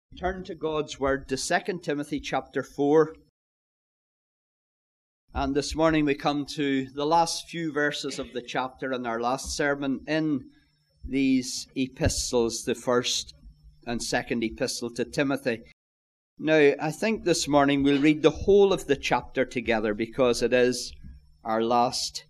Turn to God's Word to 2 Timothy chapter 4. And this morning we come to the last few verses of the chapter in our last sermon in these epistles, the first and second epistle to Timothy. Now, I think this morning we'll read the whole of the chapter together because it is our last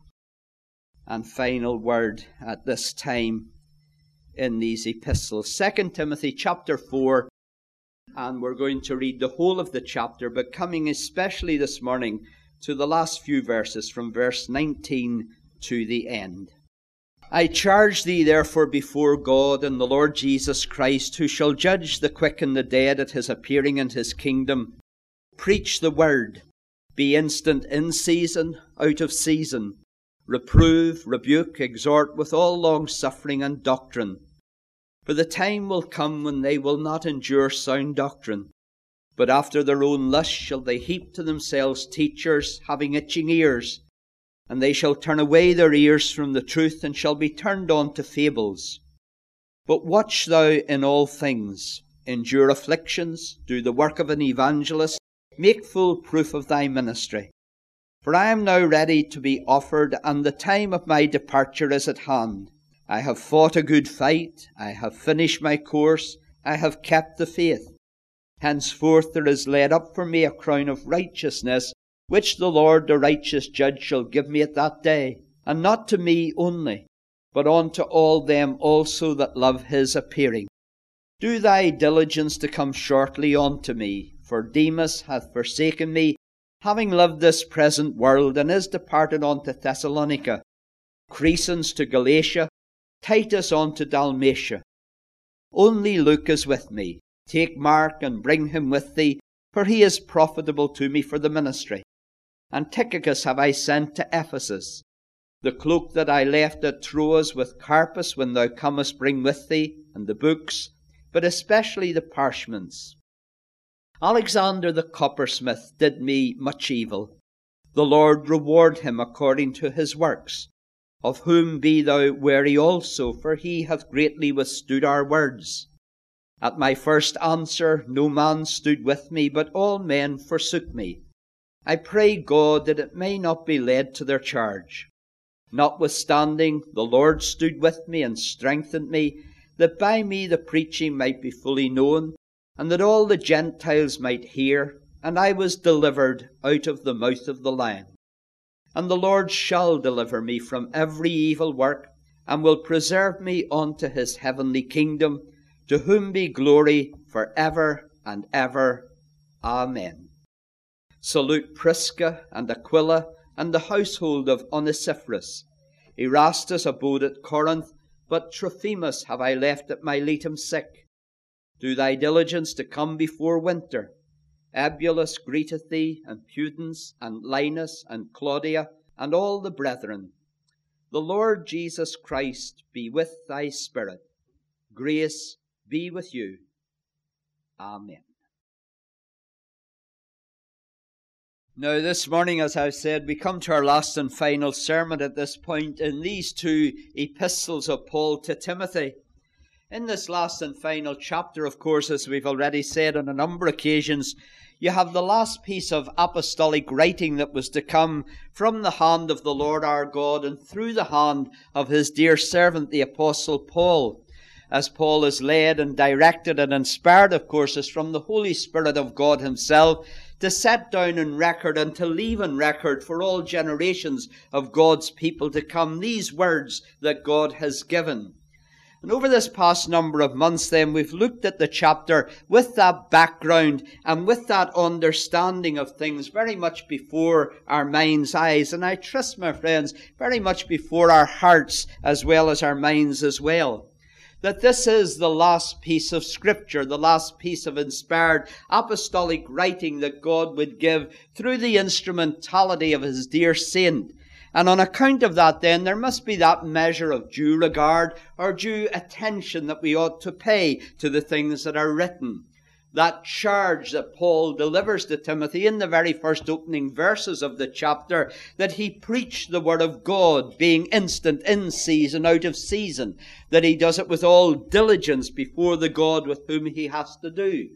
and final word at this time in these epistles. 2 Timothy chapter 4. And we're going to read the whole of the chapter, but coming especially this morning to the last few verses from verse 19 to the end. I charge thee therefore before God and the Lord Jesus Christ, who shall judge the quick and the dead at his appearing in his kingdom. Preach the word, be instant in season, out of season. Reprove, rebuke, exhort with all longsuffering and doctrine. For the time will come when they will not endure sound doctrine, but after their own lust shall they heap to themselves teachers having itching ears, and they shall turn away their ears from the truth, and shall be turned on to fables. But watch thou in all things, endure afflictions, do the work of an evangelist, make full proof of thy ministry. For I am now ready to be offered, and the time of my departure is at hand. I have fought a good fight, I have finished my course, I have kept the faith. Henceforth there is laid up for me a crown of righteousness, which the Lord the righteous judge shall give me at that day, and not to me only, but unto all them also that love his appearing. Do thy diligence to come shortly unto me, for Demas hath forsaken me, having loved this present world, and is departed unto Thessalonica. Crescens to Galatia, Titus unto Dalmatia. Only Luke is with me. Take Mark and bring him with thee, for he is profitable to me for the ministry. And Tychicus have I sent to Ephesus. The cloak that I left at Troas with Carpus when thou comest bring with thee, and the books, but especially the parchments. Alexander the coppersmith did me much evil. The Lord reward him according to his works. Of whom be thou wary also, for he hath greatly withstood our words. At my first answer no man stood with me, but all men forsook me. I pray God that it may not be laid to their charge. Notwithstanding, the Lord stood with me and strengthened me, that by me the preaching might be fully known, and that all the Gentiles might hear, and I was delivered out of the mouth of the lion. And the Lord shall deliver me from every evil work, and will preserve me unto his heavenly kingdom, to whom be glory for ever and ever. Amen. Salute Prisca and Aquila, and the household of Onesiphorus. Erastus abode at Corinth, but Trophimus have I left at Miletum sick. Do thy diligence to come before winter. Eubulus greeteth thee, and Pudens, and Linus, and Claudia, and all the brethren. The Lord Jesus Christ be with thy spirit. Grace be with you. Amen. Now this morning, as I've said, we come to our last and final sermon at this point in these two epistles of Paul to Timothy. In this last and final chapter, of course, as we've already said on a number of occasions, you have the last piece of apostolic writing that was to come from the hand of the Lord our God and through the hand of his dear servant, the Apostle Paul. As Paul is led and directed and inspired, of course, is from the Holy Spirit of God himself to set down in record and to leave in record for all generations of God's people to come these words that God has given. And over this past number of months then, we've looked at the chapter with that background and with that understanding of things very much before our mind's eyes. And I trust, my friends, very much before our hearts as well as our minds as well. That this is the last piece of Scripture, the last piece of inspired apostolic writing that God would give through the instrumentality of his dear saint. And on account of that then, there must be that measure of due regard or due attention that we ought to pay to the things that are written. That charge that Paul delivers to Timothy in the very first opening verses of the chapter, that he preach the word of God, being instant in season, out of season, that he does it with all diligence before the God with whom he has to do.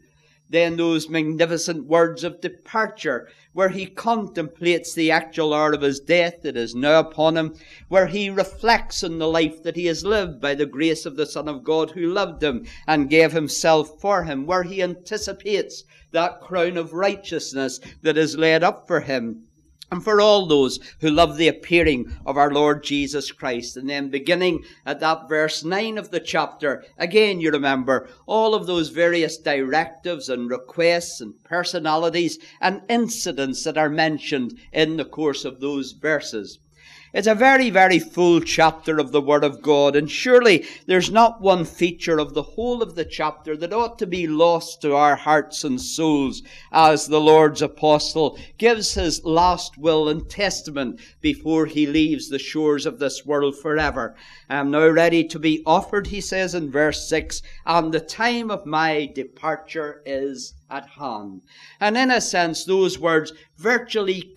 then those magnificent words of departure, where he contemplates the actual hour of his death that is now upon him, where he reflects on the life that he has lived by the grace of the Son of God who loved him and gave himself for him, where he anticipates that crown of righteousness that is laid up for him and for all those who love the appearing of our Lord Jesus Christ. And then beginning at that verse 9 of the chapter, again you remember all of those various directives and requests and personalities and incidents that are mentioned in the course of those verses. It's a very, very full chapter of the Word of God, and surely there's not one feature of the whole of the chapter that ought to be lost to our hearts and souls as the Lord's apostle gives his last will and testament before he leaves the shores of this world forever. I am now ready to be offered, he says in verse 6, and the time of my departure is at hand. And in a sense, those words virtually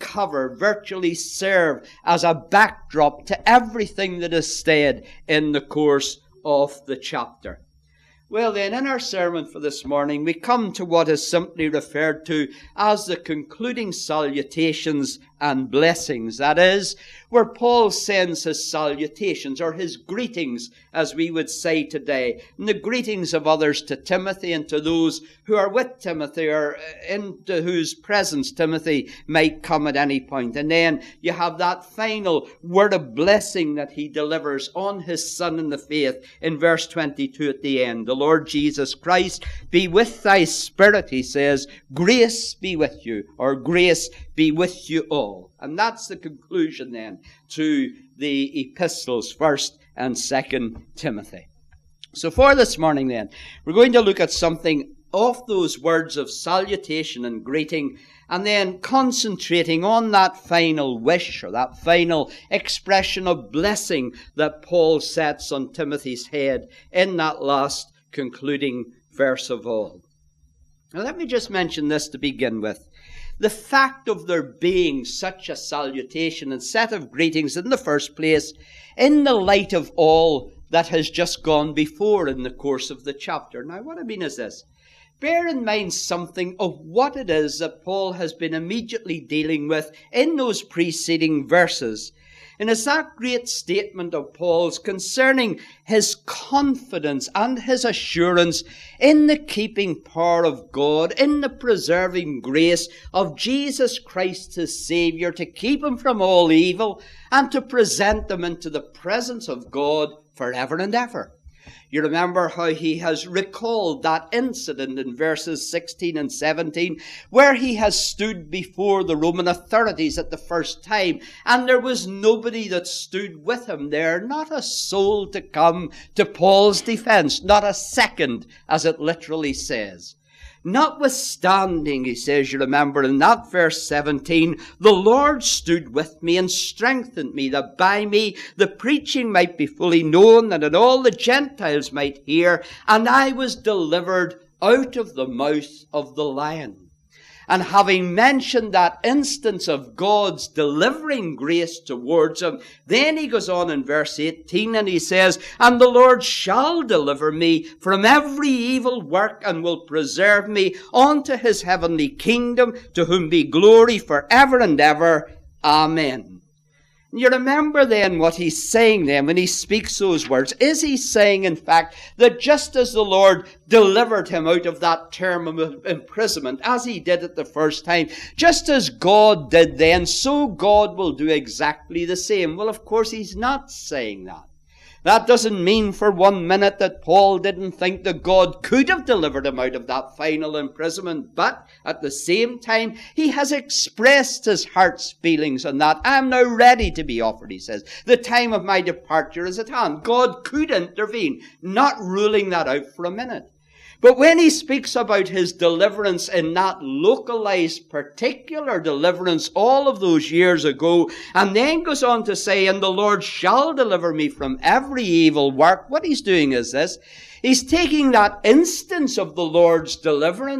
serve as a backdrop to everything that is said in the course of the chapter. Well then, in our sermon for this morning, we come to what is simply referred to as the concluding salutations and blessings. That is, where Paul sends his salutations, or his greetings, as we would say today, and the greetings of others to Timothy and to those who are with Timothy, or into whose presence Timothy might come at any point. And then you have that final word of blessing that he delivers on his son in the faith in verse 22 at the end. The Lord Jesus Christ be with thy spirit, he says. Grace be with you, or grace be with you all. And that's the conclusion then to the epistles, 1st and 2nd Timothy. So for this morning then, we're going to look at something of those words of salutation and greeting, and then concentrating on that final wish, or that final expression of blessing that Paul sets on Timothy's head in that last concluding verse of all. Now let me just mention this to begin with. The fact of there being such a salutation and set of greetings in the first place, in the light of all that has just gone before in the course of the chapter. Now what I mean is this. Bear in mind something of what it is that Paul has been immediately dealing with in those preceding verses. And it's that great statement of Paul's concerning his confidence and his assurance in the keeping power of God, in the preserving grace of Jesus Christ his Saviour, to keep him from all evil and to present them into the presence of God forever and ever. You remember how he has recalled that incident in verses 16 and 17, where he has stood before the Roman authorities at the first time, and there was nobody that stood with him there, not a soul to come to Paul's defense, not a second, as it literally says. Notwithstanding, he says, you remember in that verse 17, the Lord stood with me and strengthened me, that by me the preaching might be fully known, and that all the Gentiles might hear, and I was delivered out of the mouth of the lion. And having mentioned that instance of God's delivering grace towards him, then he goes on in verse 18 and he says, and the Lord shall deliver me from every evil work and will preserve me unto his heavenly kingdom, to whom be glory forever and ever. Amen. You remember then what he's saying then when he speaks those words. Is he saying, in fact, that just as the Lord delivered him out of that term of imprisonment, as he did it the first time, just as God did then, so God will do exactly the same? Well, of course, he's not saying that. That doesn't mean for 1 minute that Paul didn't think that God could have delivered him out of that final imprisonment. But at the same time, he has expressed his heart's feelings on that. I am now ready to be offered, he says. The time of my departure is at hand. God could intervene, not ruling that out for a minute. But when he speaks about his deliverance in that localized, particular deliverance all of those years ago, and then goes on to say, and the Lord shall deliver me from every evil work, what he's doing is this. He's taking that instance of the Lord's deliverance,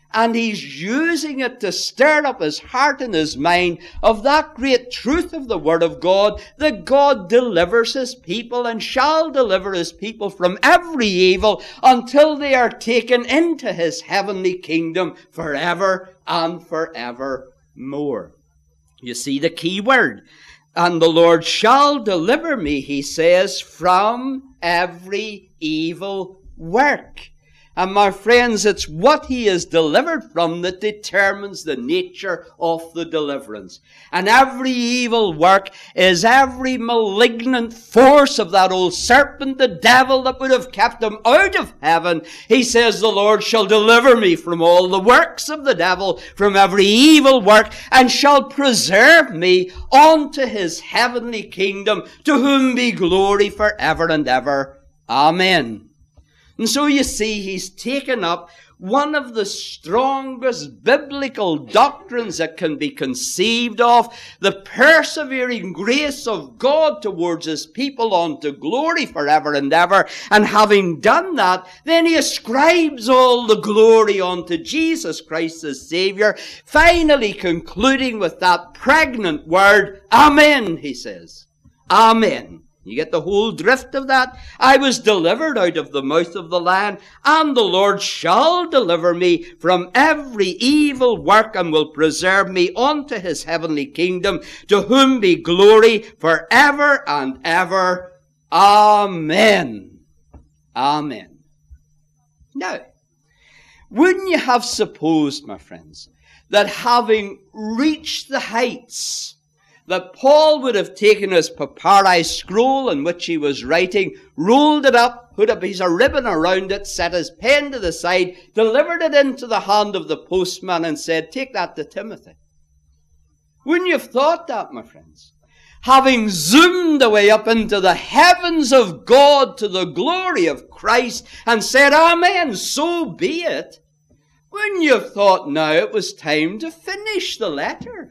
And he's using it to stir up his heart and his mind of that great truth of the Word of God, that God delivers his people and shall deliver his people from every evil until they are taken into his heavenly kingdom forever and forevermore. You see the key word. And the Lord shall deliver me, he says, from every evil work. And my friends, it's what he is delivered from that determines the nature of the deliverance. And every evil work is every malignant force of that old serpent, the devil, that would have kept him out of heaven. He says, the Lord shall deliver me from all the works of the devil, from every evil work, and shall preserve me unto his heavenly kingdom, to whom be glory forever and ever. Amen. And so you see, he's taken up one of the strongest biblical doctrines that can be conceived of, the persevering grace of God towards his people unto glory forever and ever. And having done that, then he ascribes all the glory unto Jesus Christ as Savior, finally concluding with that pregnant word, Amen, he says. Amen. You get the whole drift of that? I was delivered out of the mouth of the lion, and the Lord shall deliver me from every evil work, and will preserve me unto his heavenly kingdom, to whom be glory forever and ever. Amen. Amen. Now, wouldn't you have supposed, my friends, that having reached the heights, that Paul would have taken his papyri scroll in which he was writing, rolled it up, put a piece of ribbon around it, set his pen to the side, delivered it into the hand of the postman, and said, take that to Timothy? Wouldn't you have thought that, my friends? Having zoomed away up into the heavens of God to the glory of Christ, and said, Amen, so be it, wouldn't you have thought now it was time to finish the letter?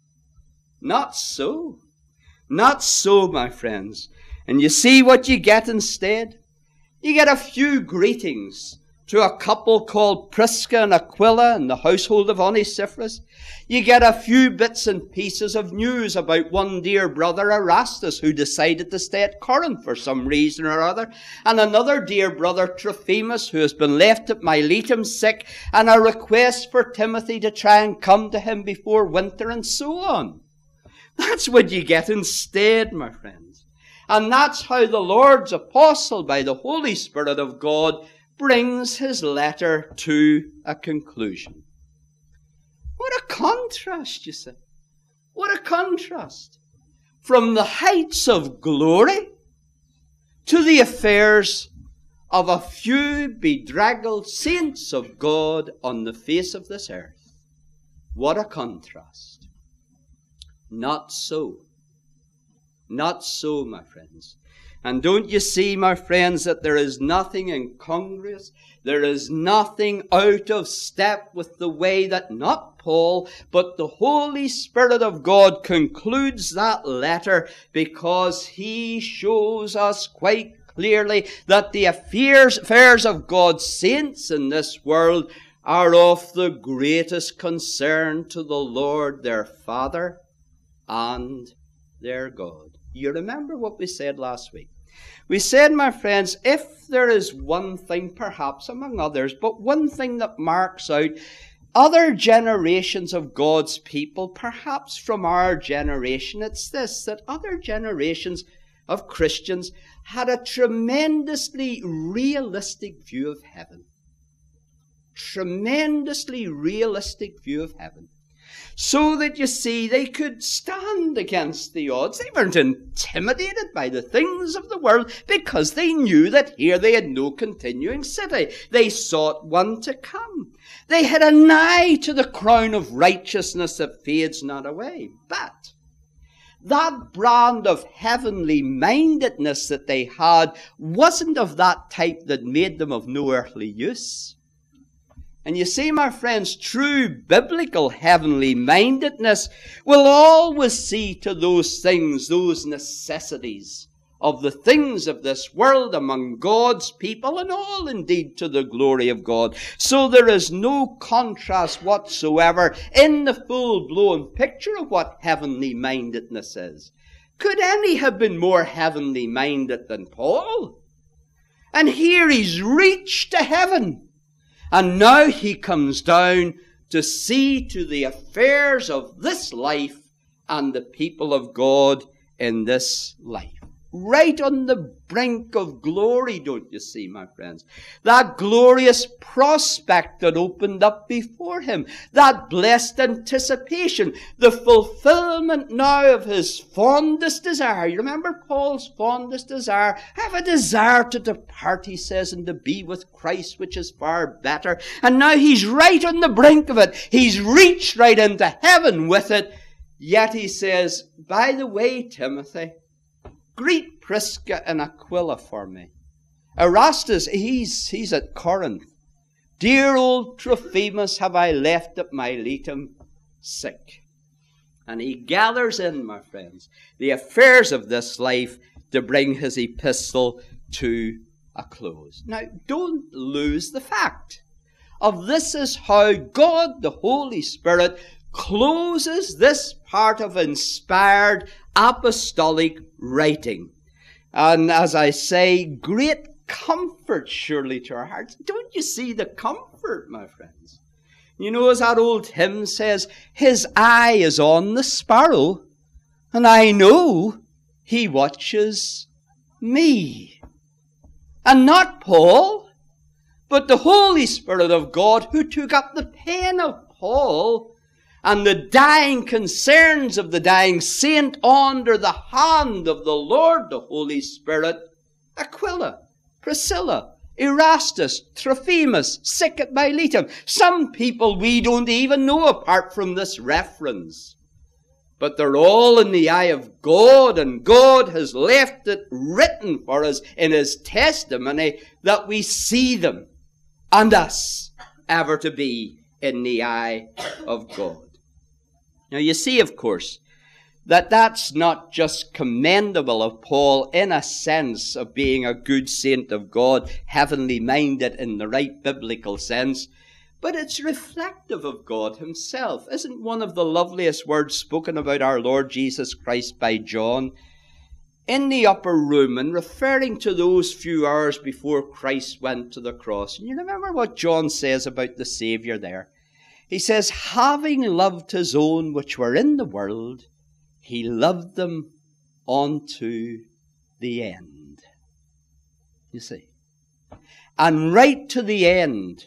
Not so. Not so, my friends. And you see what you get instead? You get a few greetings to a couple called Prisca and Aquila in the household of Onesiphorus. You get a few bits and pieces of news about one dear brother, Erastus, who decided to stay at Corinth for some reason or other, and another dear brother, Trophimus, who has been left at Miletum sick, and a request for Timothy to try and come to him before winter, and so on. That's what you get instead, my friends. And that's how the Lord's apostle, by the Holy Spirit of God, brings his letter to a conclusion. What a contrast, you see. What a contrast. From the heights of glory to the affairs of a few bedraggled saints of God on the face of this earth. What a contrast. Not so. Not so, my friends. And don't you see, my friends, that there is nothing incongruous, there is nothing out of step with the way that not Paul, but the Holy Spirit of God concludes that letter, because he shows us quite clearly that the affairs of God's saints in this world are of the greatest concern to the Lord their Father and their God. You remember what we said last week? We said, my friends, if there is one thing, perhaps among others, but one thing that marks out other generations of God's people, perhaps from our generation, it's this, that other generations of Christians had a tremendously realistic view of heaven. Tremendously realistic view of heaven. So that, you see, they could stand against the odds. They weren't intimidated by the things of the world, because they knew that here they had no continuing city. They sought one to come. They had an eye to the crown of righteousness that fades not away. But that brand of heavenly mindedness that they had wasn't of that type that made them of no earthly use. And you see, my friends, true biblical heavenly mindedness will always see to those things, those necessities of the things of this world among God's people, and all indeed to the glory of God. So there is no contrast whatsoever in the full-blown picture of what heavenly mindedness is. Could any have been more heavenly minded than Paul? And here he's reached to heaven, and now he comes down to see to the affairs of this life and the people of God in this life. Right on the brink of glory, don't you see, my friends? That glorious prospect that opened up before him, that blessed anticipation, the fulfillment now of his fondest desire. You remember Paul's fondest desire? I have a desire to depart, he says, and to be with Christ, which is far better. And now he's right on the brink of it. He's reached right into heaven with it. Yet he says, by the way, Timothy, greet Prisca and Aquila for me. Erastus, he's at Corinth. Dear old Trophimus have I left at Miletum sick. And he gathers in, my friends, the affairs of this life to bring his epistle to a close. Now, don't lose the fact of this is how God, the Holy Spirit, closes this part of inspired apostolic writing. And as I say, great comfort surely to our hearts. Don't you see the comfort, my friends? You know, as that old hymn says, his eye is on the sparrow, and I know he watches me. And not Paul, but the Holy Spirit of God, who took up the pen of Paul and the dying concerns of the dying saint under the hand of the Lord, the Holy Spirit. Aquila, Priscilla, Erastus, Trophimus, sick at Miletum. Some people we don't even know apart from this reference. But they're all in the eye of God, and God has left it written for us in his testimony that we see them and us ever to be in the eye of God. Now you see, of course, that that's not just commendable of Paul in a sense of being a good saint of God, heavenly minded in the right biblical sense, but it's reflective of God himself. Isn't one of the loveliest words spoken about our Lord Jesus Christ by John in the upper room and referring to those few hours before Christ went to the cross? And you remember what John says about the Saviour there? He says, having loved his own which were in the world, he loved them unto the end. You see? And right to the end,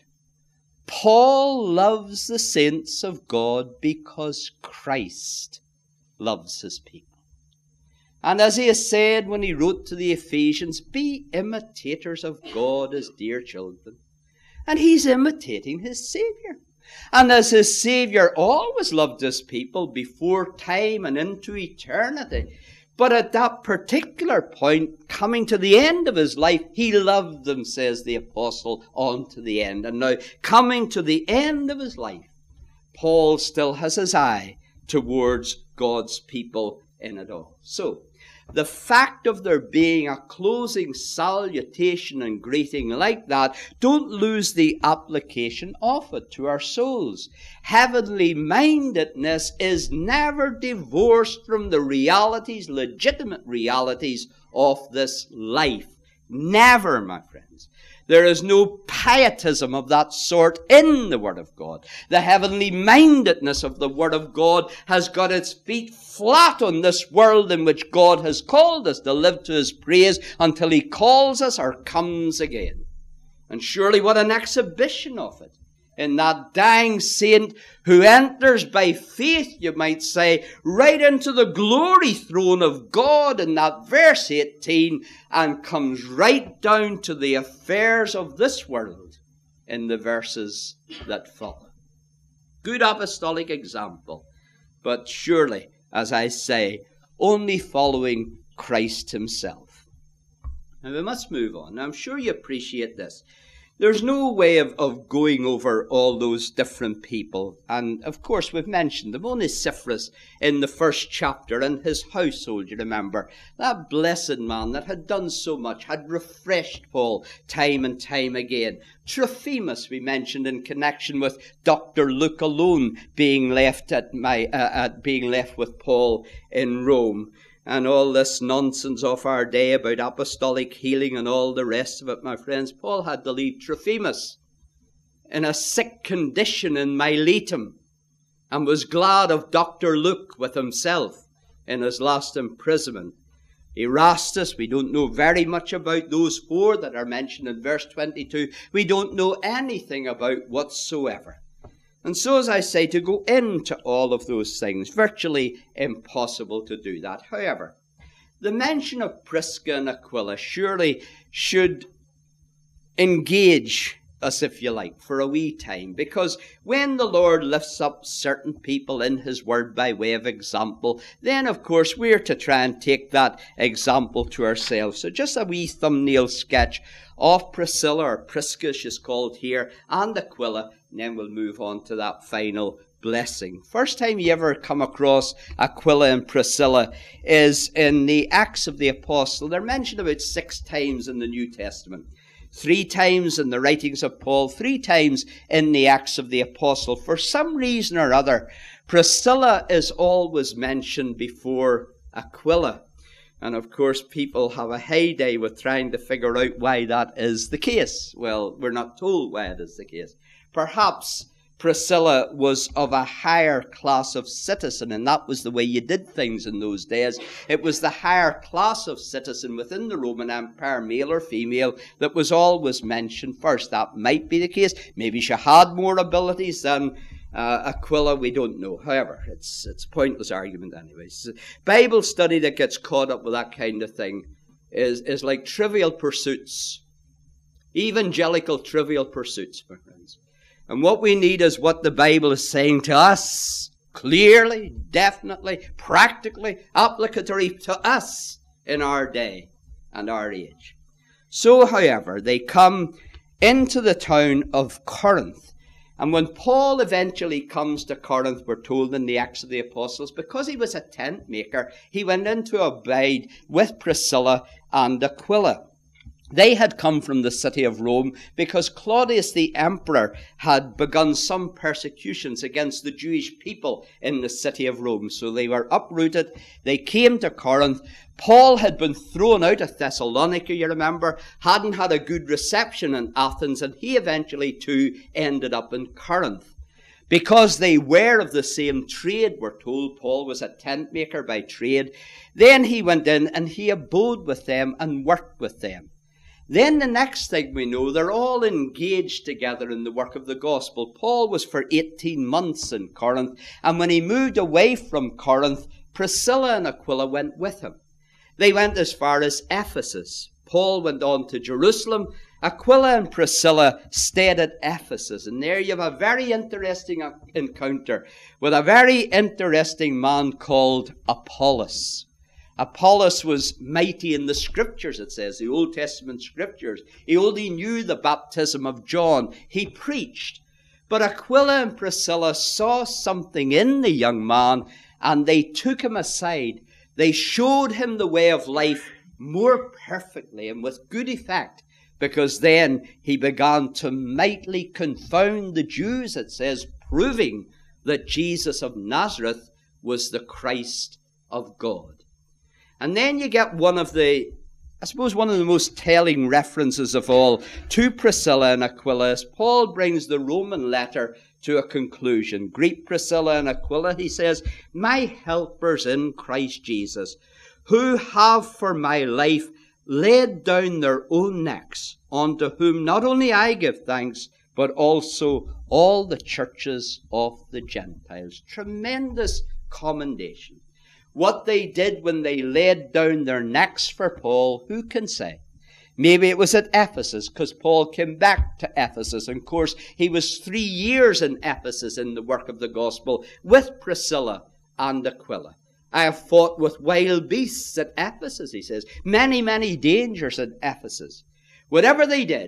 Paul loves the saints of God because Christ loves his people. And as he has said when he wrote to the Ephesians, be imitators of God as dear children. And he's imitating his Saviour. And as his Saviour always loved his people before time and into eternity, but at that particular point, coming to the end of his life, he loved them, says the apostle, on to the end. And now, coming to the end of his life, Paul still has his eye towards God's people in it all. So, the fact of there being a closing salutation and greeting like that, don't lose the application of it to our souls. Heavenly mindedness is never divorced from the realities, legitimate realities of this life. Never, my friends. There is no pietism of that sort in the Word of God. The heavenly mindedness of the Word of God has got its feet flat on this world in which God has called us to live to his praise until he calls us or comes again. And surely what an exhibition of it in that dying saint who enters by faith, you might say, right into the glory throne of God in that verse 18 and comes right down to the affairs of this world in the verses that follow. Good apostolic example, but surely, as I say, only following Christ himself. Now we must move on. Now, I'm sure you appreciate this. There's no way of going over all those different people. And of course, we've mentioned them. Onesiphorus in the first chapter and his household, you remember. That blessed man that had done so much, had refreshed Paul time and time again. Trophimus, we mentioned in connection with Dr. Luke alone being left being left with Paul in Rome. And all this nonsense of our day about apostolic healing and all the rest of it, my friends, Paul had to leave Trophimus in a sick condition in Miletum, and was glad of Dr. Luke with himself in his last imprisonment. Erastus, we don't know very much about those four that are mentioned in verse 22. We don't know anything about whatsoever. And so, as I say, to go into all of those things, virtually impossible to do that. However, the mention of Prisca and Aquila surely should engage us, if you like, for a wee time. Because when the Lord lifts up certain people in his word by way of example, then, of course, we're to try and take that example to ourselves. So just a wee thumbnail sketch of Priscilla, or Prisca she's called here, and Aquila, and then we'll move on to that final blessing. First time you ever come across Aquila and Priscilla is in the Acts of the Apostle. They're mentioned about 6 times in the New Testament. 3 times in the writings of Paul, 3 times in the Acts of the Apostle. For some reason or other, Priscilla is always mentioned before Aquila. And of course, people have a heyday with trying to figure out why that is the case. Well, we're not told why it is the case. Perhaps Priscilla was of a higher class of citizen, and that was the way you did things in those days. It was the higher class of citizen within the Roman Empire, male or female, that was always mentioned first. That might be the case. Maybe she had more abilities than Aquila, we don't know. However, it's a pointless argument anyways. Bible study that gets caught up with that kind of thing is like trivial pursuits. Evangelical trivial pursuits, my friends. And what we need is what the Bible is saying to us, clearly, definitely, practically, applicatory to us in our day and our age. So, however, they come into the town of Corinth. And when Paul eventually comes to Corinth, we're told in the Acts of the Apostles, because he was a tent maker, he went in to abide with Priscilla and Aquila. They had come from the city of Rome because Claudius the emperor had begun some persecutions against the Jewish people in the city of Rome. So they were uprooted. They came to Corinth. Paul had been thrown out of Thessalonica, you remember, hadn't had a good reception in Athens, and he eventually too ended up in Corinth. Because they were of the same trade, we're told, Paul was a tent maker by trade, then he went in and he abode with them and worked with them. Then the next thing we know, they're all engaged together in the work of the gospel. Paul was for 18 months in Corinth, and when he moved away from Corinth, Priscilla and Aquila went with him. They went as far as Ephesus. Paul went on to Jerusalem. Aquila and Priscilla stayed at Ephesus, and there you have a very interesting encounter with a very interesting man called Apollos. Apollos was mighty in the scriptures, it says, the Old Testament scriptures. He only knew the baptism of John. He preached. But Aquila and Priscilla saw something in the young man, and they took him aside. They showed him the way of life more perfectly and with good effect, because then he began to mightily confound the Jews, it says, proving that Jesus of Nazareth was the Christ of God. And then you get one of the most telling references of all to Priscilla and Aquila as Paul brings the Roman letter to a conclusion. Greet Priscilla and Aquila, he says, my helpers in Christ Jesus, who have for my life laid down their own necks, unto whom not only I give thanks, but also all the churches of the Gentiles. Tremendous commendation. What they did when they laid down their necks for Paul, who can say? Maybe it was at Ephesus, because Paul came back to Ephesus. And of course, he was 3 years in Ephesus in the work of the gospel with Priscilla and Aquila. I have fought with wild beasts at Ephesus, he says. Many, many dangers at Ephesus. Whatever they did,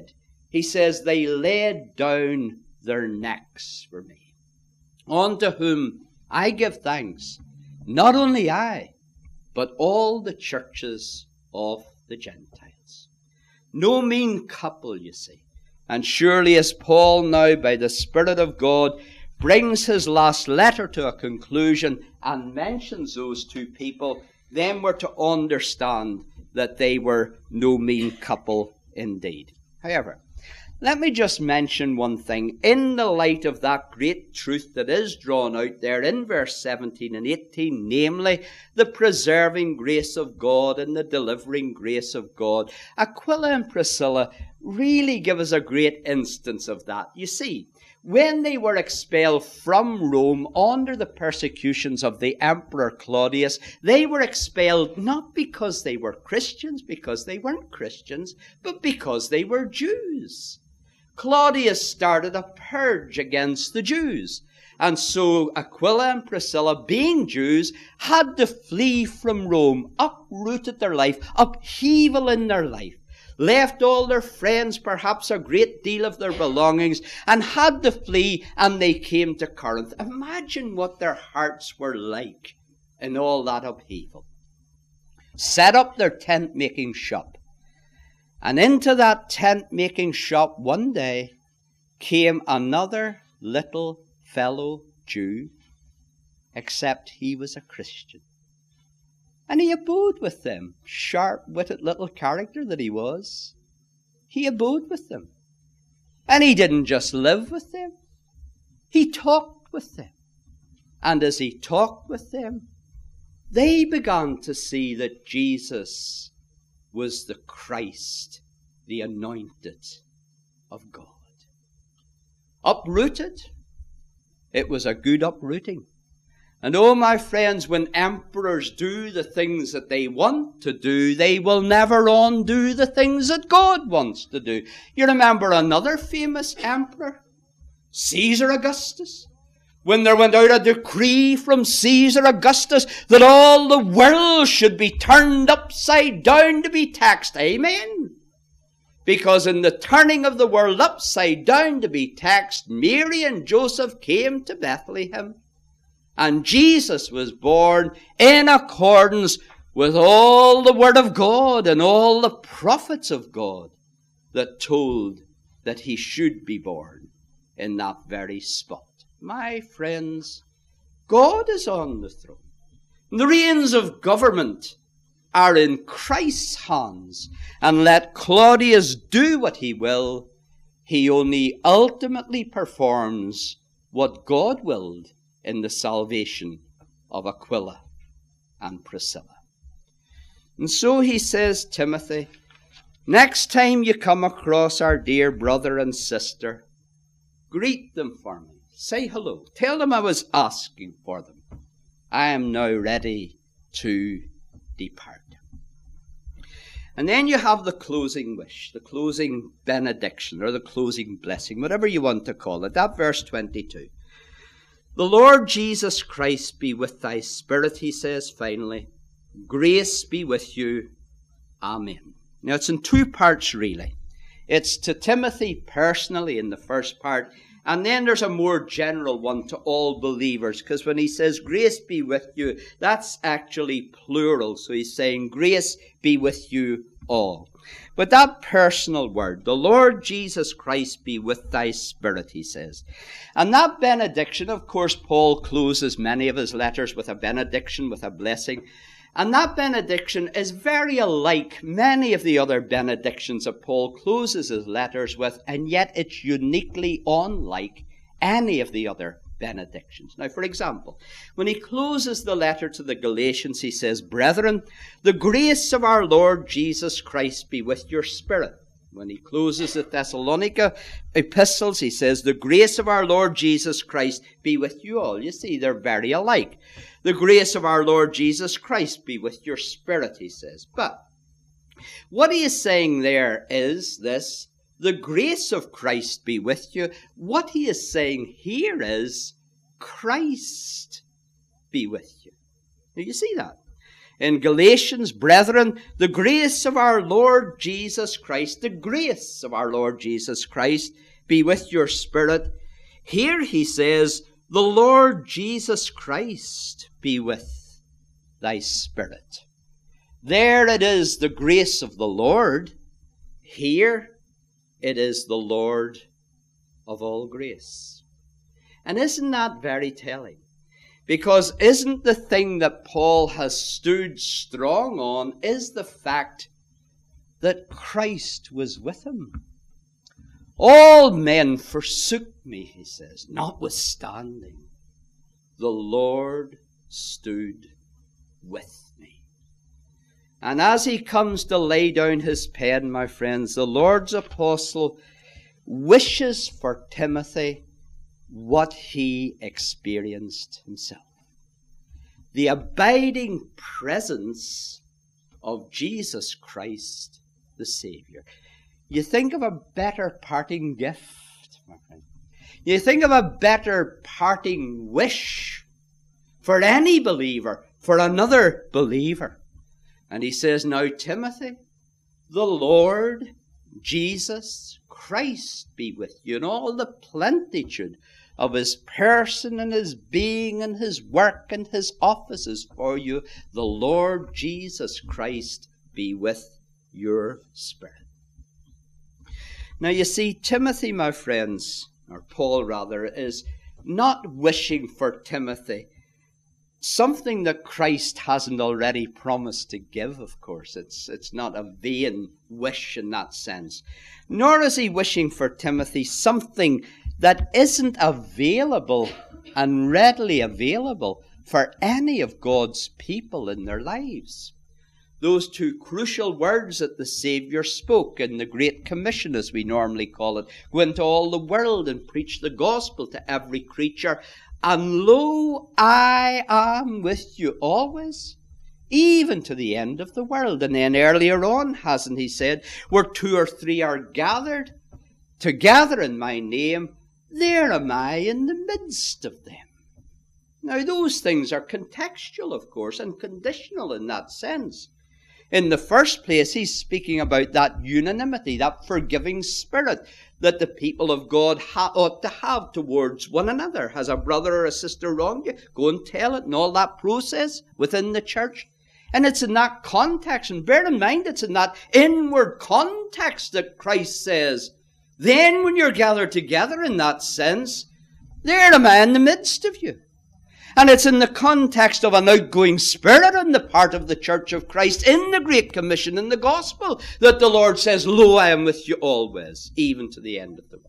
He says, they laid down their necks for me, unto whom I give thanks, not only I, but all the churches of the Gentiles. No mean couple, you see. And surely as Paul now, by the Spirit of God, brings his last letter to a conclusion and mentions those two people, then we're to understand that they were no mean couple indeed. However, let me just mention one thing. In the light of that great truth that is drawn out there in verse 17 and 18, namely the preserving grace of God and the delivering grace of God, Aquila and Priscilla really give us a great instance of that. You see, when they were expelled from Rome under the persecutions of the Emperor Claudius, they were expelled not because they were Christians, because they weren't Christians, but because they were Jews. Claudius started a purge against the Jews. And so Aquila and Priscilla, being Jews, had to flee from Rome, uprooted their life, upheaval in their life, left all their friends, perhaps a great deal of their belongings, and had to flee, and they came to Corinth. Imagine what their hearts were like in all that upheaval. Set up their tent-making shop. And into that tent-making shop one day came another little fellow Jew, except he was a Christian. And he abode with them, sharp-witted little character that he was. He abode with them. And he didn't just live with them. He talked with them. And as he talked with them, they began to see that Jesus was the Christ, the anointed of God. Uprooted, it was a good uprooting. And oh, my friends, when emperors do the things that they want to do, they will never undo the things that God wants to do. You remember another famous emperor, Caesar Augustus? When there went out a decree from Caesar Augustus that all the world should be turned upside down to be taxed. Amen. Because in the turning of the world upside down to be taxed, Mary and Joseph came to Bethlehem. And Jesus was born in accordance with all the Word of God and all the prophets of God that told that he should be born in that very spot. My friends, God is on the throne. The reins of government are in Christ's hands. And let Claudius do what he will, he only ultimately performs what God willed in the salvation of Aquila and Priscilla. And so he says, Timothy, next time you come across our dear brother and sister, greet them for me. Say hello. Tell them I was asking for them. I am now ready to depart. And then you have the closing wish, the closing benediction, or the closing blessing, whatever you want to call it. That verse 22. The Lord Jesus Christ be with thy spirit, he says finally. Grace be with you. Amen. Now it's in two parts really. It's to Timothy personally in the first part, and then there's a more general one to all believers, because when he says grace be with you, that's actually plural. So he's saying grace be with you all. But that personal word, the Lord Jesus Christ be with thy spirit, he says. And that benediction, of course, Paul closes many of his letters with a benediction, with a blessing. And that benediction is very alike many of the other benedictions that Paul closes his letters with, and yet it's uniquely unlike any of the other benedictions. Now, for example, when he closes the letter to the Galatians, he says, Brethren, the grace of our Lord Jesus Christ be with your spirit. When he closes the Thessalonica epistles, he says, the grace of our Lord Jesus Christ be with you all. You see, they're very alike. The grace of our Lord Jesus Christ be with your spirit, he says. But what he is saying there is this, the grace of Christ be with you. What he is saying here is, Christ be with you. Now you see that? In Galatians, brethren, the grace of our Lord Jesus Christ, the grace of our Lord Jesus Christ be with your spirit. Here he says, the Lord Jesus Christ be with thy spirit. There it is, the grace of the Lord. Here it is the Lord of all grace. And isn't that very telling? Because isn't the thing that Paul has stood strong on is the fact that Christ was with him. All men forsook me, he says, notwithstanding, the Lord stood with me. And as he comes to lay down his pen, my friends, the Lord's apostle wishes for Timothy what he experienced himself. The abiding presence of Jesus Christ, the Savior. You think of a better parting gift, my friend. You think of a better parting wish for any believer, for another believer. And he says, now Timothy, the Lord Jesus Christ be with you in all the plenitude of his person and his being and his work and his offices for you. The Lord Jesus Christ be with your spirit. Now you see, Timothy, my friends, or Paul rather, is not wishing for Timothy something that Christ hasn't already promised to give, of course. It's not a vain wish in that sense. Nor is he wishing for Timothy something that isn't available and readily available for any of God's people in their lives. Those two crucial words that the Savior spoke in the Great Commission, as we normally call it, go into all the world and preach the gospel to every creature. And lo, I am with you always, even to the end of the world. And then earlier on, hasn't he said, where 2 or 3 are gathered together in my name, there am I in the midst of them. Now those things are contextual, of course, and conditional in that sense. In the first place, he's speaking about that unanimity, that forgiving spirit that the people of God ought to have towards one another. Has a brother or a sister wronged you? Go and tell it, and all that process within the church. And it's in that context, and bear in mind, it's in that inward context that Christ says, then when you're gathered together in that sense, there am I in the midst of you. And it's in the context of an outgoing spirit on the part of the Church of Christ in the Great Commission in the Gospel that the Lord says, lo, I am with you always, even to the end of the world.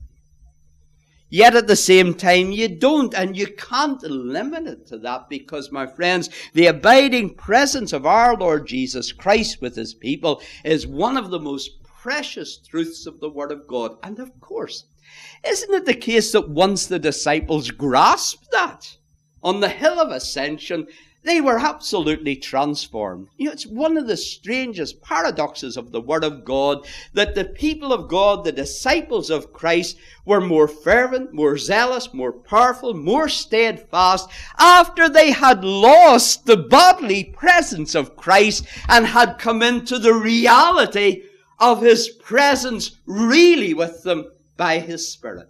Yet at the same time, you don't, and you can't limit it to that, because, my friends, the abiding presence of our Lord Jesus Christ with his people is one of the most precious truths of the Word of God. And of course, isn't it the case that once the disciples grasped that, on the hill of ascension, they were absolutely transformed. You know, it's one of the strangest paradoxes of the Word of God that the people of God, the disciples of Christ, were more fervent, more zealous, more powerful, more steadfast after they had lost the bodily presence of Christ and had come into the reality of his presence really with them by his Spirit.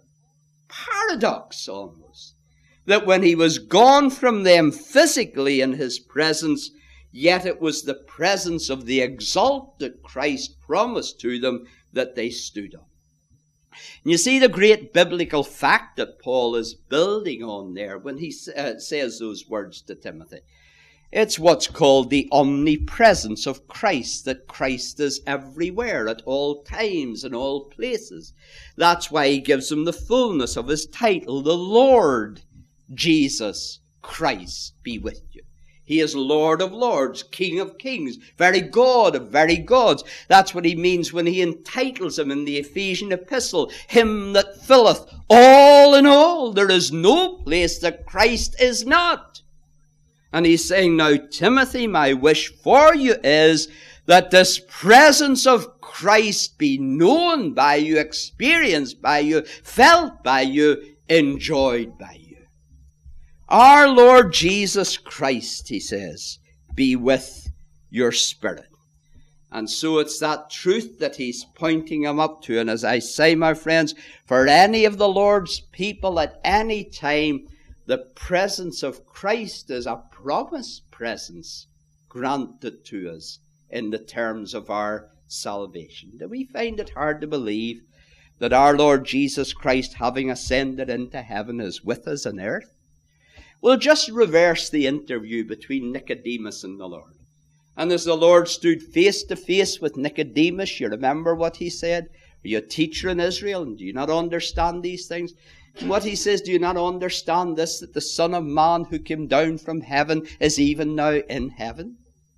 Paradox almost. That when he was gone from them physically in his presence, yet it was the presence of the exalted Christ promised to them that they stood on. And you see the great biblical fact that Paul is building on there when he says those words to Timothy. It's what's called the omnipresence of Christ, that Christ is everywhere, at all times, in all places. That's why he gives him the fullness of his title, the Lord Jesus Christ be with you. He is Lord of lords, King of kings, very God of very gods. That's what he means when he entitles him in the Ephesian epistle, him that filleth all in all. There is no place that Christ is not. And he's saying, now, Timothy, my wish for you is that this presence of Christ be known by you, experienced by you, felt by you, enjoyed by you. Our Lord Jesus Christ, he says, be with your spirit. And so it's that truth that he's pointing him up to. And as I say, my friends, for any of the Lord's people at any time, the presence of Christ is a promised presence granted to us in the terms of our salvation. Do we find it hard to believe that our Lord Jesus Christ, having ascended into heaven, is with us on earth? We'll just reverse the interview between Nicodemus and the Lord. And as the Lord stood face to face with Nicodemus, you remember what he said? Are you a teacher in Israel, and do you not understand these things? And what he says, do you not understand this, that the Son of Man who came down from heaven is even now in heaven?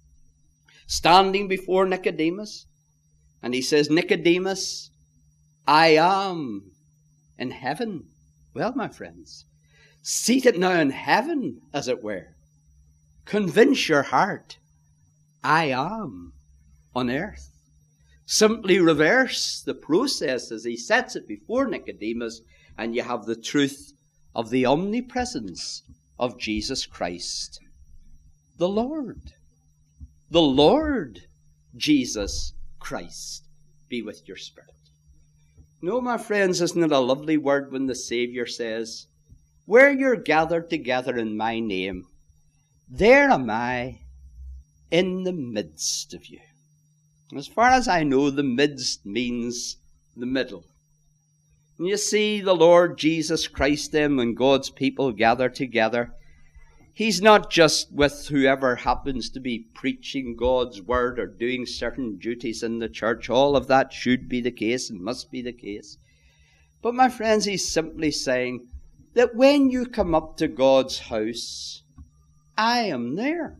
Standing before Nicodemus. And he says, Nicodemus, I am in heaven. Well, my friends, seated now in heaven, as it were. Convince your heart, I am on earth. Simply reverse the process as he sets it before Nicodemus, and you have the truth of the omnipresence of Jesus Christ, the Lord. The Lord Jesus Christ be with your spirit. No, my friends, isn't it a lovely word when the Savior says, where you're gathered together in my name, there am I in the midst of you. As far as I know, the midst means the middle. And you see, the Lord Jesus Christ then, when God's people gather together, he's not just with whoever happens to be preaching God's word or doing certain duties in the church. All of that should be the case and must be the case. But my friends, he's simply saying that when you come up to God's house, I am there.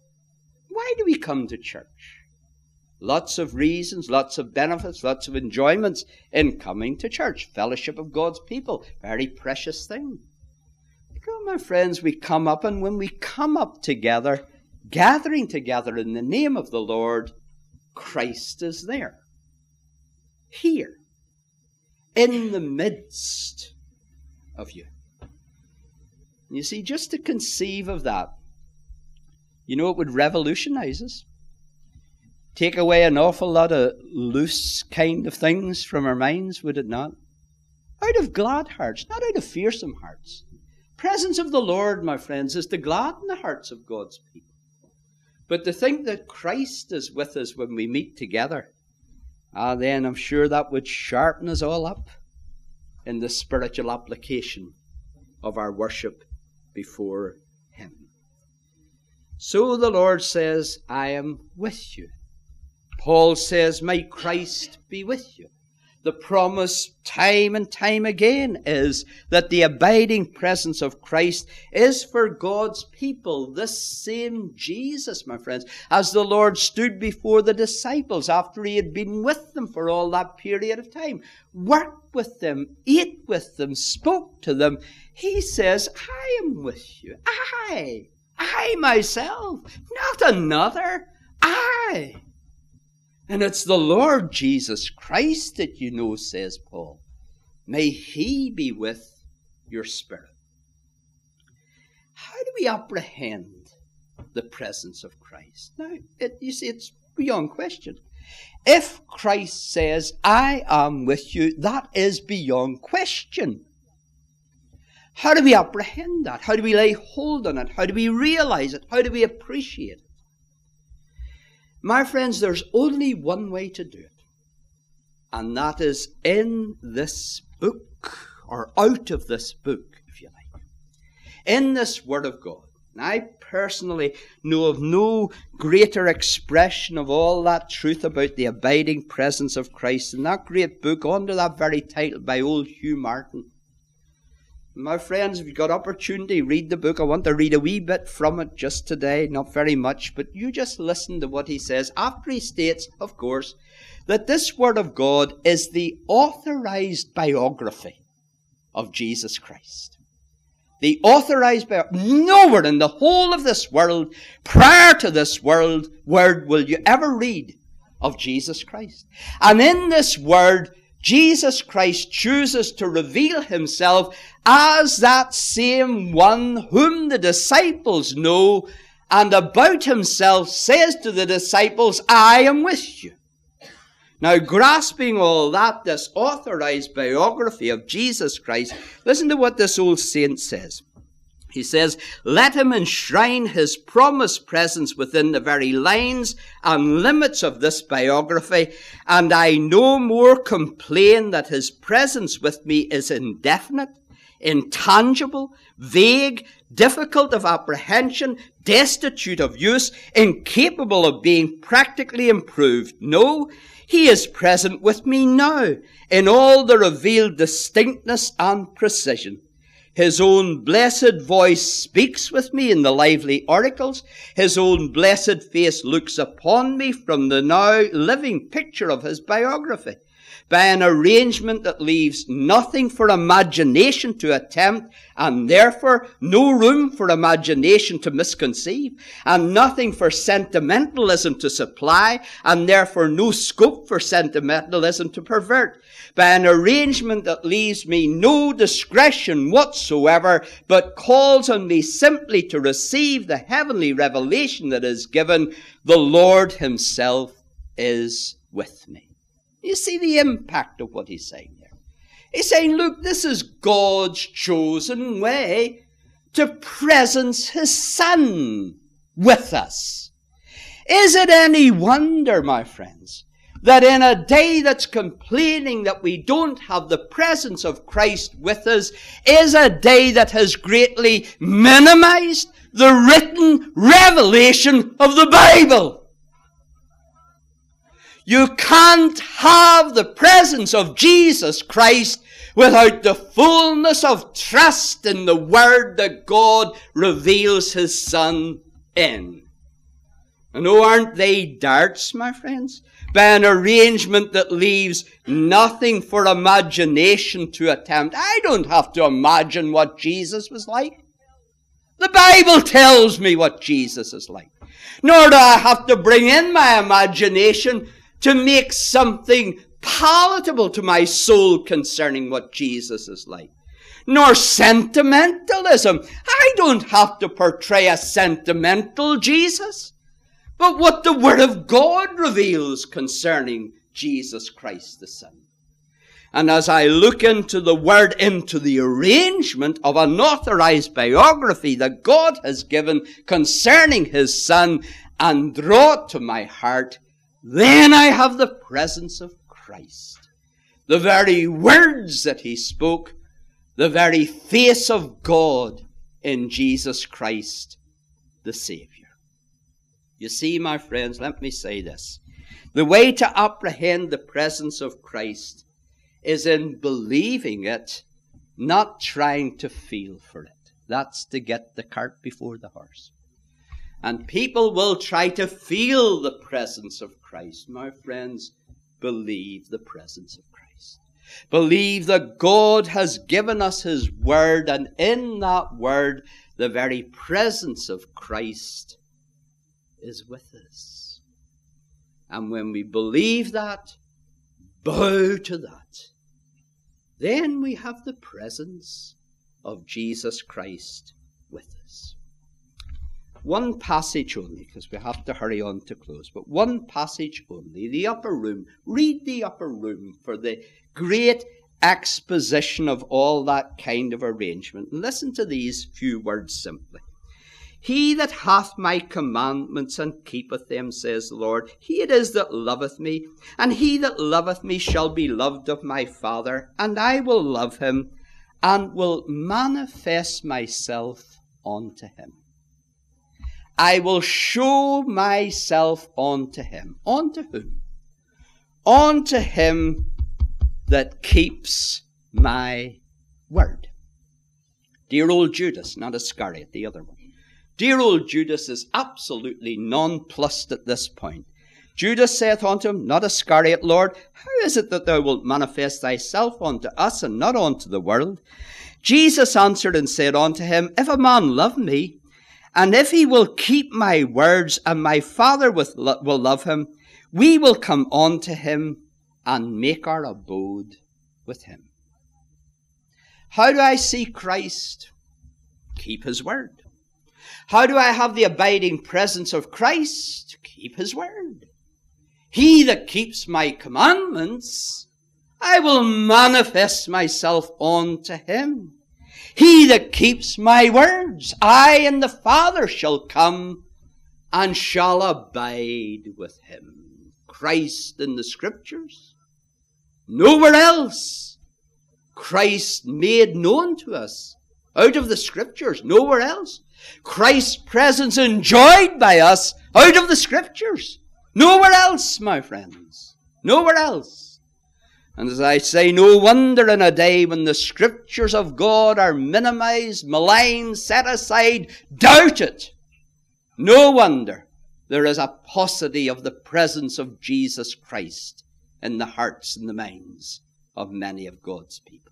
Why do we come to church? Lots of reasons, lots of benefits, lots of enjoyments in coming to church. Fellowship of God's people, very precious thing. Oh, my friends, we come up, and when we come up together, gathering together in the name of the Lord, Christ is there. Here. In the midst of you. You see, just to conceive of that, you know, it would revolutionize us. Take away an awful lot of loose kind of things from our minds, would it not? Out of glad hearts, not out of fearsome hearts. Presence of the Lord, my friends, is to gladden the hearts of God's people. But to think that Christ is with us when we meet together, then I'm sure that would sharpen us all up in the spiritual application of our worship before Him. So the Lord says, I am with you. Paul says, may Christ be with you. The promise time and time again is that the abiding presence of Christ is for God's people. This same Jesus, my friends, as the Lord stood before the disciples after He had been with them for all that period of time, worked with them, ate with them, spoke to them, He says, I am with you. I myself, not another, I. And it's the Lord Jesus Christ that you know, says Paul. May He be with your spirit. How do we apprehend the presence of Christ? Now, you see, it's beyond question. If Christ says, I am with you, that is beyond question. How do we apprehend that? How do we lay hold on it? How do we realize it? How do we appreciate it? My friends, there's only one way to do it. And that is in this book, or out of this book, if you like. In this Word of God. And I personally know of no greater expression of all that truth about the abiding presence of Christ than that great book under that very title by old Hugh Martin. My friends, if you've got opportunity, read the book. I want to read a wee bit from it just today, not very much, but you just listen to what he says after he states, of course, that this Word of God is the authorized biography of Jesus Christ. The authorized biography. Nowhere in the whole of this world, prior to this word will you ever read of Jesus Christ. And in this Word, Jesus Christ chooses to reveal Himself as that same one whom the disciples know and about himself says to the disciples, I am with you. Now, grasping all that, this authorized biography of Jesus Christ, listen to what this old saint says. He says, let him enshrine his promised presence within the very lines and limits of this biography, and I no more complain that his presence with me is indefinite, intangible, vague, difficult of apprehension, destitute of use, incapable of being practically improved. No, he is present with me now in all the revealed distinctness and precision. His own blessed voice speaks with me in the lively oracles. His own blessed face looks upon me from the now living picture of his biography, by an arrangement that leaves nothing for imagination to attempt, and therefore no room for imagination to misconceive, and nothing for sentimentalism to supply, and therefore no scope for sentimentalism to pervert, by an arrangement that leaves me no discretion whatsoever, but calls on me simply to receive the heavenly revelation that is given. The Lord himself is with me. You see the impact of what he's saying there. He's saying, look, this is God's chosen way to presence his Son with us. Is it any wonder, my friends, that in a day that's complaining that we don't have the presence of Christ with us is a day that has greatly minimized the written revelation of the Bible? You can't have the presence of Jesus Christ without the fullness of trust in the Word that God reveals his Son in. And oh, aren't they darts, my friends? By an arrangement that leaves nothing for imagination to attempt. I don't have to imagine what Jesus was like. The Bible tells me what Jesus is like. Nor do I have to bring in my imagination to make something palatable to my soul concerning what Jesus is like. Nor sentimentalism. I don't have to portray a sentimental Jesus, but what the Word of God reveals concerning Jesus Christ the Son. And as I look into the Word, into the arrangement of an authorized biography that God has given concerning his Son, and draw it to my heart, then I have the presence of Christ. The very words that he spoke, the very face of God in Jesus Christ, the Savior. You see, my friends, let me say this. The way to apprehend the presence of Christ is in believing it, not trying to feel for it. That's to get the cart before the horse. And people will try to feel the presence of Christ. My friends, believe the presence of Christ. Believe that God has given us his Word, and in that Word, the very presence of Christ is with us. And when we believe that, bow to that, then we have the presence of Jesus Christ with us. One passage only, because we have to hurry on to close, but one passage only, the upper room. Read the upper room for the great exposition of all that kind of arrangement. And listen to these few words simply. He that hath my commandments and keepeth them, says the Lord, he it is that loveth me, and he that loveth me shall be loved of my Father, and I will love him, and will manifest myself unto him. I will show myself unto him. Unto whom? Unto him that keeps my word. Dear old Judas, not Iscariot, the other one. Dear old Judas is absolutely nonplussed at this point. Judas saith unto him, not Iscariot, Lord, how is it that thou wilt manifest thyself unto us and not unto the world? Jesus answered and said unto him, if a man love me, and if he will keep my words, and my Father will love him, we will come unto him and make our abode with him. How do I see Christ? Keep his word. How do I have the abiding presence of Christ? To keep his word. He that keeps my commandments, I will manifest myself unto him. He that keeps my words, I and the Father shall come and shall abide with him. Christ in the Scriptures. Nowhere else. Christ made known to us out of the Scriptures. Nowhere else. Christ's presence enjoyed by us out of the Scriptures. Nowhere else, my friends. Nowhere else. And as I say, no wonder in a day when the Scriptures of God are minimized, maligned, set aside, doubted. No wonder there is a paucity of the presence of Jesus Christ in the hearts and the minds of many of God's people.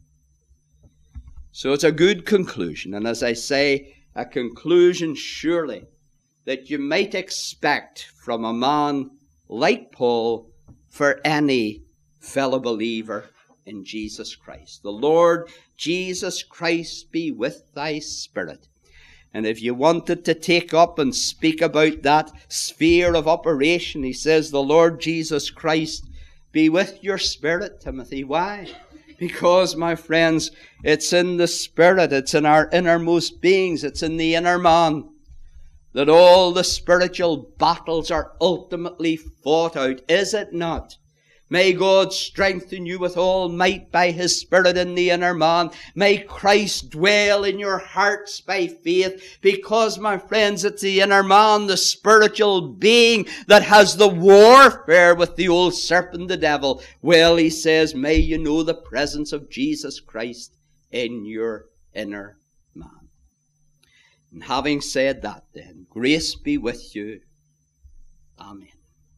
So it's a good conclusion. And as I say, a conclusion surely that you might expect from a man like Paul for any fellow believer in Jesus Christ. The Lord Jesus Christ be with thy spirit. And if you wanted to take up and speak about that sphere of operation, he says, the Lord Jesus Christ be with your spirit, Timothy. Why? Because, my friends, it's in the spirit, it's in our innermost beings, it's in the inner man that all the spiritual battles are ultimately fought out, is it not? May God strengthen you with all might by his Spirit in the inner man. May Christ dwell in your hearts by faith, because, my friends, it's the inner man, the spiritual being, that has the warfare with the old serpent, the devil. Well, he says, may you know the presence of Jesus Christ in your inner man. And having said that, then, grace be with you. Amen.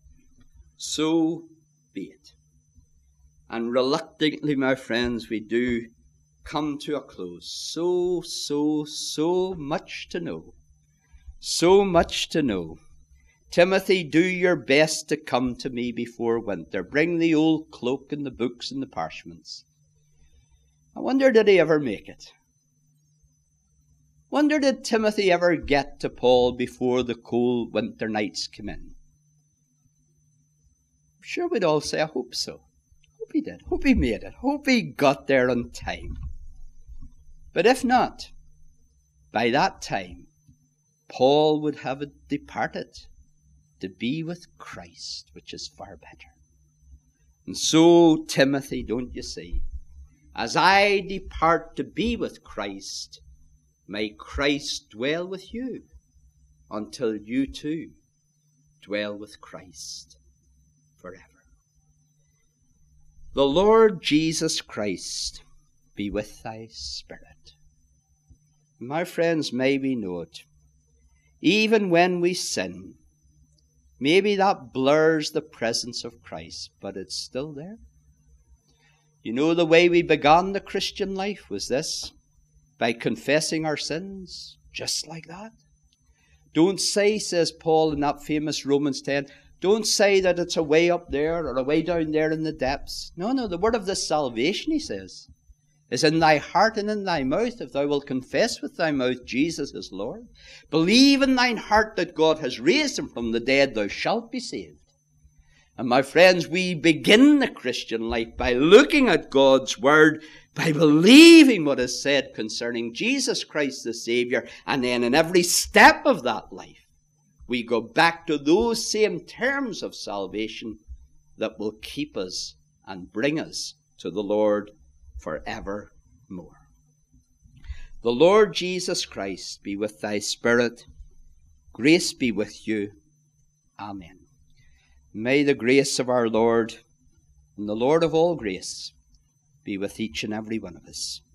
So be it. And reluctantly, my friends, we do come to a close. So much to know. So much to know. Timothy, do your best to come to me before winter. Bring the old cloak and the books and the parchments. I wonder, did he ever make it? Wonder, did Timothy ever get to Paul before the cold winter nights came in? Sure, we'd all say, I hope so. Hope he did. Hope he made it. Hope he got there on time. But if not, by that time, Paul would have departed to be with Christ, which is far better. And so, Timothy, don't you see, as I depart to be with Christ, may Christ dwell with you until you too dwell with Christ forever. The Lord Jesus Christ be with thy spirit. My friends, may we know it. Even when we sin, maybe that blurs the presence of Christ, but it's still there. You know, the way we began the Christian life was this, by confessing our sins, just like that. Don't say, says Paul in that famous Romans 10, don't say that it's a way up there or a way down there in the depths. No, the word of this salvation, he says, is in thy heart and in thy mouth. If thou wilt confess with thy mouth Jesus is Lord, believe in thine heart that God has raised him from the dead, thou shalt be saved. And my friends, we begin the Christian life by looking at God's word, by believing what is said concerning Jesus Christ the Savior, and then in every step of that life, we go back to those same terms of salvation that will keep us and bring us to the Lord forevermore. The Lord Jesus Christ be with thy spirit. Grace be with you. Amen. May the grace of our Lord and the Lord of all grace be with each and every one of us.